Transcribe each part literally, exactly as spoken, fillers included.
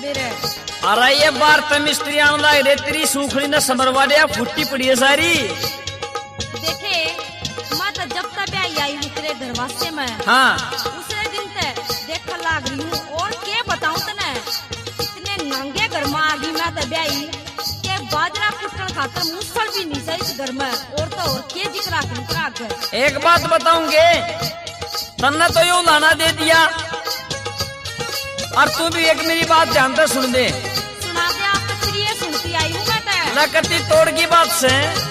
मेरे। अरे ये बार तो मिस्त्री आने लग रहे, तेरी सूखड़ी ने समरवा लिया, फुट्टी पड़ी है सारी। देखे मैं तो जब तक आई आई हूँ तेरे दरवाजे में, हाँ उसे दिन तक देख लाग रही हूँ। और क्या बताऊँ तने, इतने नंगे घर में आ गई मैं तो ब्याई के बाजरा कुटन खातर मूसल भी नहीं सही इस घर में। और तो और के जिक्र कर। एक बात बताऊंगे, तन्ने तो यूं लाना दे दिया, और तू भी एक मेरी बात ध्यान से सुन दे। सुना दे, आप तो फिर ये सुनती आई हूँ मैं। ना करती तोड़ की बात से।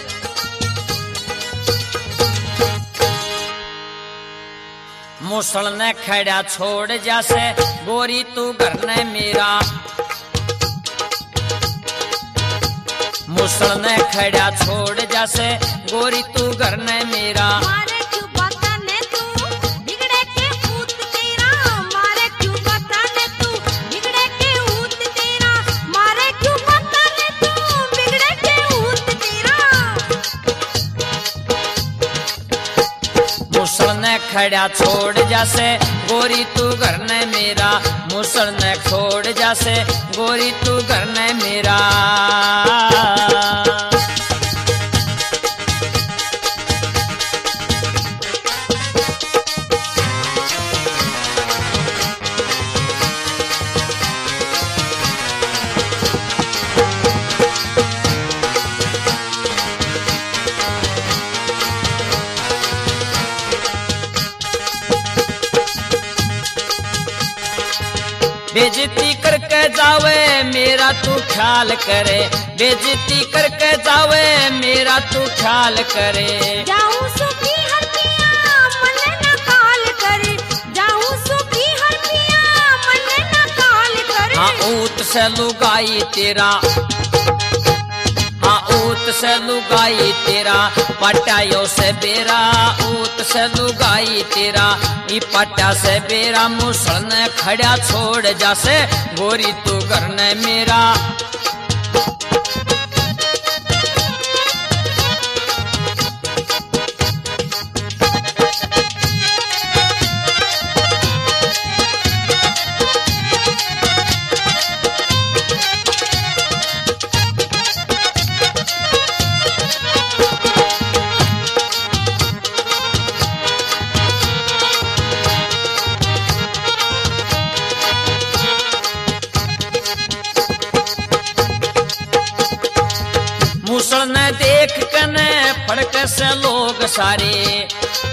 मुसल ने खड़ा छोड़ जैसे गोरी तू घर ने मेरा, मुसल ने खड़ा छोड़ जैसे गोरी तू घर ने मेरा। मारे क्यों बताने तू बिगड़े के ऊत तेरा, मारे क्यों बताने तू बिगड़े के ऊत तेरा, मारे क्यों बताने तू बिगड़े के ऊत तेरा। मुसल ने खड़ा छोड़ जैसे गोरी तू घर ने मेरा, मुसल ने छोड़ जैसे गोरी तू घर ने मेरा। बेइज्जती करके जावे मेरा तू ख्याल करे, बेइज्जती करके जावे मेरा तू ख्याल करे। जाऊं सुखी हर पिया मन न काल करे, जाऊं सुखी हर पिया मन न काल करे। हाँ ऊत से लुगाई तेरा, हाँ ऊत से लुगाई तेरा, पटायो से बेरा, ऊत से लुगाई तेरा, ई पटा से बेरा। मुसल ने खड़ा छोड़ जासे गोरी तू घर ने मेरा। मुसल ने देख कने फड़क से लोग सारे,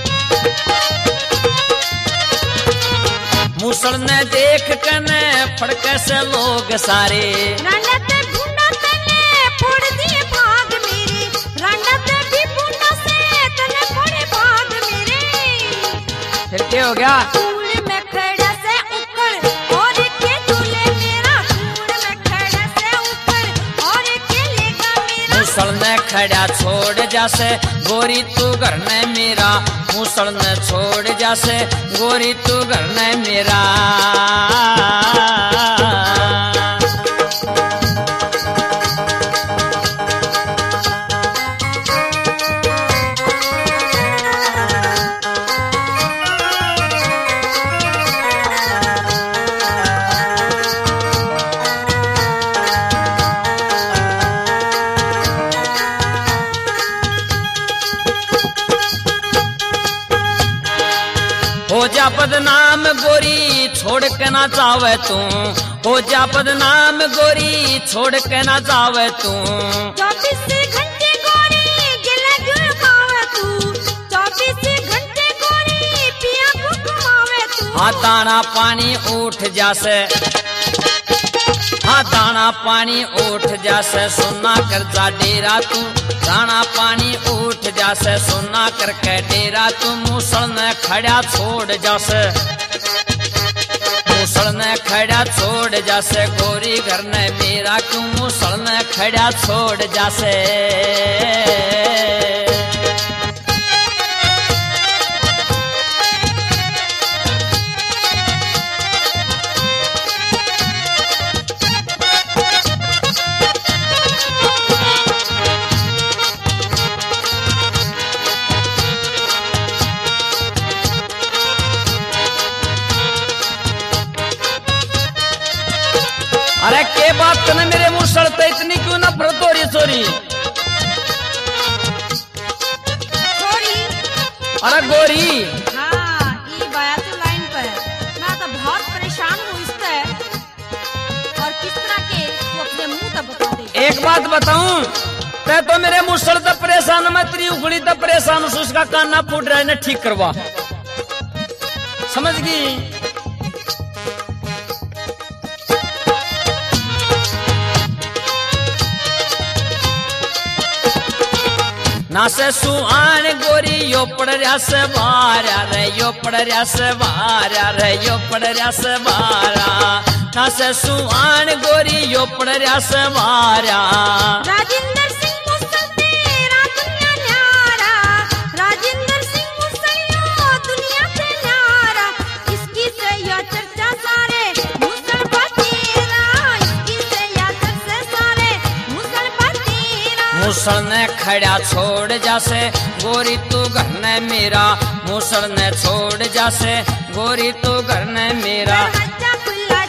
मुसल ने देख कने फड़क से लोग सारे। रंडत ढूंढा तने फोड़ दिए भाग मेरे, रंडत भी ढूंढा से तने फोड़े भाग मेरे। फिर क्या हो गया? कूड़ में खड़ा से ऊपर और के झूले मेरा, कूड़ में खड़ा से ऊपर और के लेगा मेरा। मुसल ने खड़ा छोड़ जासे गोरी तू घर ने मेरा, मुसल ने छोड़ जासे गोरी तू घर ने मेरा। हो जा बदनाम गोरी छोड़ के ना जावे तू, हो जा बदनाम गोरी छोड़ के ना जावे तू। चौबीस घंटे गोरी गिले गुल खावे तू, चौबीस घंटे गोरी पिया को घुमावे तू। हाँ दाना पानी उठ जासे, हाँ दाना पानी उठ जासे सुना कर जा डेरा तू, दाना पानी उठ जासे सुना करके डेरा तू। मुसल ने खड़ा छोड़ जासे, मुसल ने खड़ा छोड़ जासे गोरी घर ने मेरा, क्यों मुसल ने खड़ा छोड़ जासे। अरे के बात तने मेरे मुसल ते इतनी क्यों नफरत हो रही चोरी? सॉरी। अरे गोरी। हाँ ये बाया तो लाइन पर मैं तो बहुत परेशान हूँ इससे और किस तरह के तू अपने मुंह तक बता दे। एक बात बताऊं ते तो मेरे मुसल तक परेशान मैं तेरी उंगली तक परेशान हूँ उसका कान ना फूट रहा है ना ठीक करवा समझ गई। ना से सुहान गोरी यो पड़ रहा से बारा रे यो पड़ रहा से बारा रे यो पड़ रहा से बारा ना से सुहान गोरी यो पड़ रहा से बारा। राजेंद्र सिंह मुसल तेरा दुनिया न्यारा राजेंद्र सिंह मुसलियो दुनिया से न्यारा इसकी से या चर्चा सारे मुसल बतेरा इसकी से या चर्चा सारे मुसल बतेरा। मुसल ने खड़ा छोड़ जासे गोरी तू घर ने मेरा मुसल ने छोड़ जासे गोरी तू घर ने मेरा। दरवाजा खुला